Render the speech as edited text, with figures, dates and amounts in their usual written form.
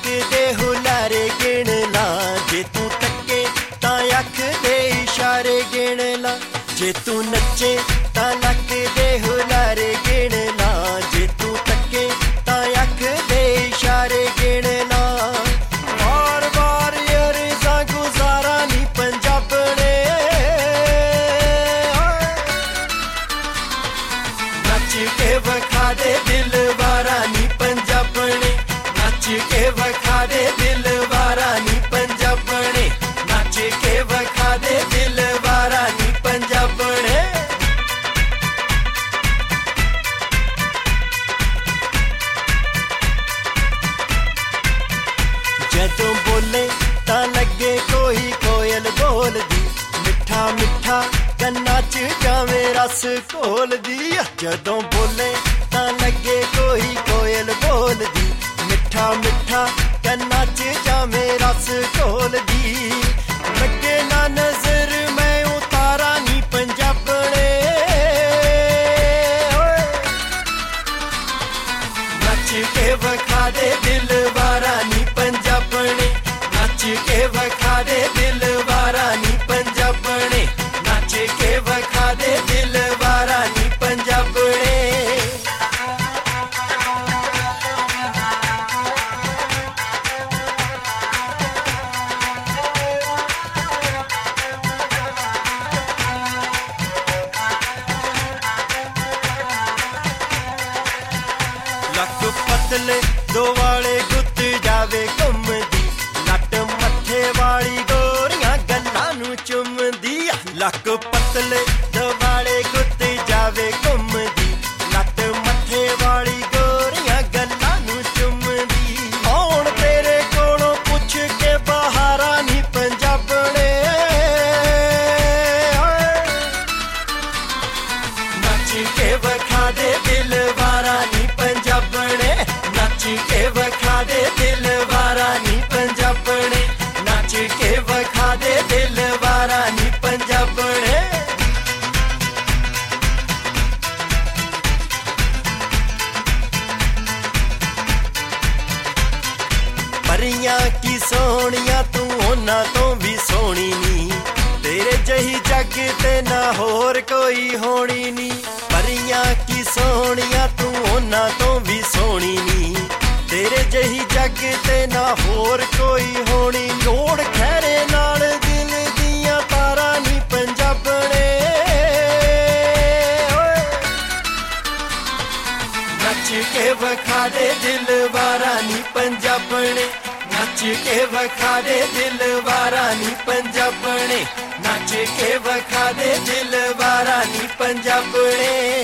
ਲੱਕ ਦੇ ਹੁਲਾਰੇ ਗਿਣ ਲਾ, ਜੇ ਤੂੰ ਤੱਕੇ ਤਾਂ ਅੱਖ ਦੇ ਇਸ਼ਾਰੇ ਗਿਣ ਲਾ, ਜੇ ਤੂੰ ਨੱਚੇ ਤਾਂ ਲੱਕ ਦੇ ਹੁਲਾਰੇ ਗਿਣ ਲਾ, ਜੇ ਤੂੰ ਤੱਕੇ ਤਾਂ ਅੱਖ ਦੇ ਇਸ਼ਾਰੇ ਗਿਣ ਲਾ। ਵਾਰ ਵਾਰ ਅਰਜ਼ਾਂ ਗੁਜ਼ਾਰਾ ਨੀ ਪੰਜਾਬਣੇ, ਨੱਚ ਕੇ ਵਿਖਾ ਦੇ ਦਿਲਵਾਰਾ ਨੀ ਪੰਜਾਬਣੇ, ਨੱਚ ਕੇ ਵਿਖਾ ਦੇ ਦਿਲਵਾਰਾ ਨੀ ਪੰਜਾਬਣੇ, ਨੱਚ ਕੇ ਵਿਖਾ ਦੇ ਦਿਲਵਾਰਾ ਨੀ ਪੰਜਾਬਣੇ। ਜਦੋਂ ਬੋਲੇ ਤਾਂ ਲੱਗੇ ਕੋਈ ਕੋਇਲ ਬੋਲਦੀ, ਮਿੱਠਾ ਮਿੱਠਾ ਕੰਨਾਂ 'ਚ ਜਾਵੇਂ ਰਸ ਘੋਲਦੀ। ਜਦੋਂ ਬੋਲੇ ਤਾਂ ਲੱਗੇ ਕੋਈ ਕੋਇਲ ਬੋਲਦੀ, ਮਿੱਠਾ ਮਿੱਠਾ ਕੰਨਾਂ 'ਚ ਜਾਵੇਂ ਰਸ ਘੋਲਦੀ। ਲੱਗੇ ਨਾ ਨਜ਼ਰ ਮੈਂ ਉਤਾਰਾ ਨੀ ਪੰਜਾਬਣੇ, ਨੱਚ ਕੇ ਵਿਖਾ ਦੇ ਦਿਲਵਾਰਾ ਨੀ ਪੰਜਾਬਣੇ, ਨੱਚ ਕੇ ਵਿਖਾ ਦੇ ਦਿਲਵਾਰਾ ਨੀ ਪੰਜਾਬਣੇ, ਨੱਚ ਕੇ ਵਿਖਾ ਦੇ ਦਿਲਵਾਰਾ ਨੀ ਪੰਜਾਬਣੇ। ਲੱਕ ਪਤਲੇ ਦੋ ਵਾਲੇ ਗੁੱਤ ਜਾਵੇ ਘੁੰਮਦੀ, ਲੱਟ ਮੱਥੇ ਵਾਲੀ ਗੋਰੀਆਂ ਗੱਲਾਂ ਨੂੰ ਚੁੰਮਦੀ। ਲੱਕ ਪਤਲੇ ਦੋ ਵਾਲੇ ਗੁੱਤ ਜਾਵੇ ਘੁੰਮਦੀ, ਲੱਟ ਮੱਥੇ ਵਾਲੀ ਗੋਰੀਆਂ ਗੱਲਾਂ ਨੂੰ ਚੁੰਮਦੀ। ਹੁਣ ਤੇਰੇ ਕੋਲੋਂ ਪੁੱਛ ਕੇ ਬਹਾਰਾ ਨੀ ਪੰਜਾਬਣੇ, ਨੱਚ ਕੇ ਵਿਖਾ ਦੇ ਦਿਲਵਾਰਾ ਨੀ ਪੰਜਾਬਣੇ, ਨੱਚ ਕੇ ਵਿਖਾ ਦੇ ਦਿਲਵਾਰਾ ਨੀ ਪੰਜਾਬਣੇ, ਨੱਚ ਕੇ ਵਿਖਾ ਦੇ ਦਿਲਵਾਰਾ ਨੀ ਪੰਜਾਬਣੇ। ਪਰੀਆਂ ਕੀ ਸੋਹਣੀਆਂ ਤੂੰ ਉਹਨਾਂ ਤੋਂ ਵੀ ਸੋਹਣੀ ਨੀ, ਤੇਰੇ ਜਹੀ ਜੱਗ ਤੇ ਨਾ ਹੋਰ ਕੋਈ ਹੋਣੀ ਨੀ। ਪਰੀਆਂ ਕੀ ਸੋਹਣੀਆਂ ਤੂੰ ਉਹਨਾਂ ਤੋਂ ਵੀ ਸੋਹਣੀ ਨੀ, ਤੇਰੇ ਜਹੀ ਜੱਗ ਤੇ ਨਾ ਹੋਰ ਕੋਈ ਹੋਣੀ। ਲੋੜ ਖਹਿਰੇ ਨਾਲ ਦਿਲ ਦੀਆਂ ਤਾਰਾਂ ਨੀ ਪੰਜਾਬਣੇ, ਨੱਚ ਕੇ ਵਿਖਾ ਦੇ ਦਿਲਵਾਰਾ ਨੀ ਪੰਜਾਬਣੇ, ਨੱਚ ਕੇ ਵਿਖਾ ਦੇ ਦਿਲਵਾਰਾ ਨੀ ਪੰਜਾਬਣੇ, ਨੱਚ ਕੇ ਵਿਖਾ ਦੇ ਦਿਲਵਾਰਾ ਨੀ ਪੰਜਾਬਣੇ।